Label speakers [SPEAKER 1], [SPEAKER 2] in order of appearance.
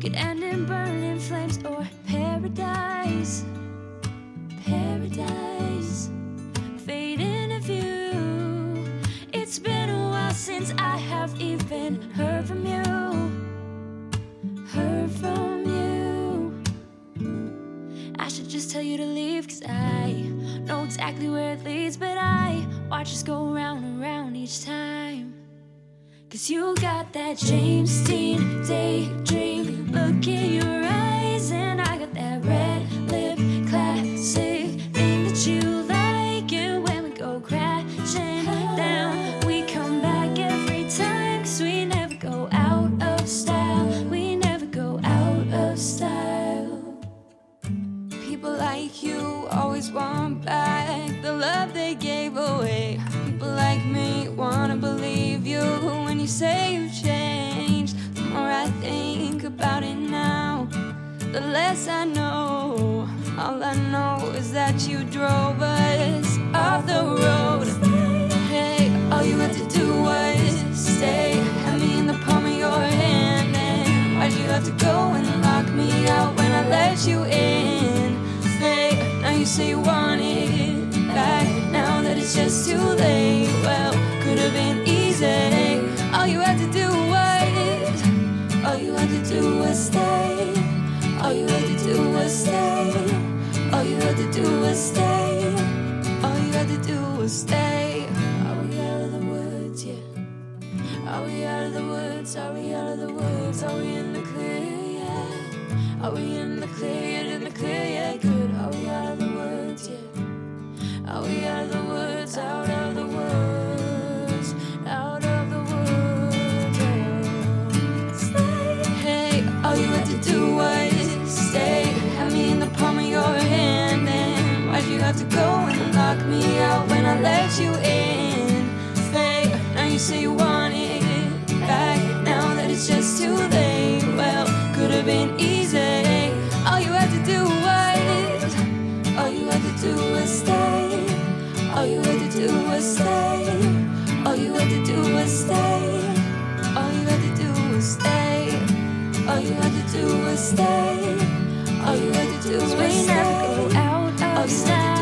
[SPEAKER 1] could end in burning flames or paradise. Paradise, fade into view. It's been a while since I have even heard from you. Heard from you. I should just tell you to leave, 'cause I know exactly where it leads, but I watch us go round and round each time. 'Cause you got that James Dean daydream look in your eyes, and I got that red lip classic thing that you like. And when we go crashing down, we come back every time, 'cause we never go out of style. We never go out of style. People like you always want back the love they gave away. People like me wanna believe you when you say you've changed. The more I think about it now, the less I know. All I know is that you drove us off the road. Hey, all you had to do was stay. Had me in the palm of your hand. And why'd you have to go and lock me out when I let you in? Stay, now you say you want it back, now that it's just too late. Well, could have been easy. All you had to do was, all you had to do was stay. All you had to do was stay. All you had to do was stay. All you had to do was stay. Are we out of the woods yet? Are we out of the woods? Are we out of the woods? Are we in the clear yet? Are we in the clear yet? In the clear yet? Good. Are we out of the woods yet? Are we out of the woods? Out of the woods? Out of the woods? Stay. Hey, all you had to do was stay. Had me in the palm of your hand. And why'd you have to go and lock me out when I let you in? Stay, now you say you want it back, now that it's just too late. Well, could have been easy. All you had to do was, all you had to do was stay. All you had to do was stay. All you had to do was stay. All you had to do was stay. All you had to do was stay. All you had to do was stay. We never go out of style.